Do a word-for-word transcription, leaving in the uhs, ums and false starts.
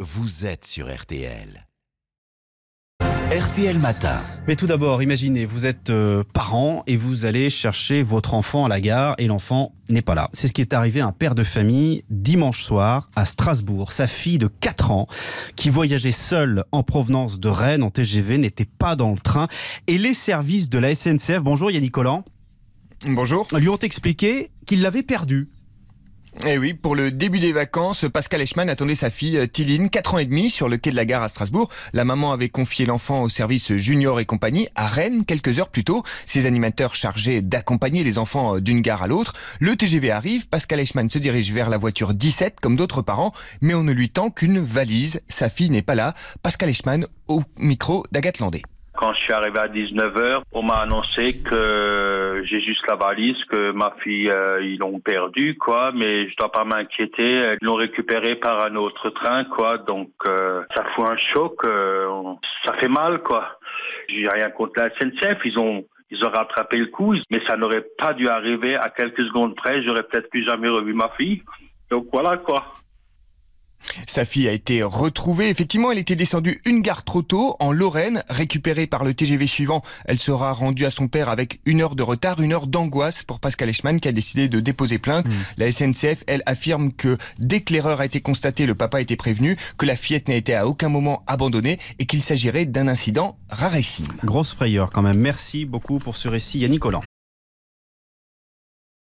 vous êtes sur R T L. R T L Matin. Mais tout d'abord, imaginez, vous êtes euh, parent et vous allez chercher votre enfant à la gare et l'enfant n'est pas là. C'est ce qui est arrivé à un père de famille dimanche soir à Strasbourg. Sa fille de quatre ans, qui voyageait seule en provenance de Rennes en T G V, n'était pas dans le train. Et les services de la S N C F, bonjour Yannick Collant. Bonjour. Lui ont expliqué qu'il l'avait perdue. Eh oui, pour le début des vacances, Pascal Eichmann attendait sa fille Tiline, quatre ans et demi, sur le quai de la gare à Strasbourg. La maman avait confié l'enfant au service Junior et compagnie à Rennes quelques heures plus tôt. Ses animateurs chargés d'accompagner les enfants d'une gare à l'autre. Le T G V arrive, Pascal Eichmann se dirige vers la voiture dix-sept comme d'autres parents, mais on ne lui tend qu'une valise. Sa fille n'est pas là. Pascal Eichmann au micro d'Agathe Landé. Quand je suis arrivé à dix-neuf heures, on m'a annoncé que j'ai juste la valise, que ma fille, euh, ils l'ont perdue, quoi, mais je dois pas m'inquiéter. Ils l'ont récupérée par un autre train, quoi, donc euh, ça fout un choc, euh, ça fait mal, quoi. J'ai rien contre la S N C F, ils ont ils ont rattrapé le coup, mais ça n'aurait pas dû arriver à quelques secondes près, j'aurais peut-être plus jamais revu ma fille. Donc voilà, quoi. Sa fille a été retrouvée. Effectivement, elle était descendue une gare trop tôt, en Lorraine. Récupérée par le T G V suivant, elle sera rendue à son père avec une heure de retard, une heure d'angoisse pour Pascal Eichmann qui a décidé de déposer plainte. Mmh. La S N C F, elle, affirme que dès que l'erreur a été constatée, le papa a été prévenu, que la fillette n'a été à aucun moment abandonnée et qu'il s'agirait d'un incident rarissime. Grosse frayeur quand même. Merci beaucoup pour ce récit, Yannick Collant.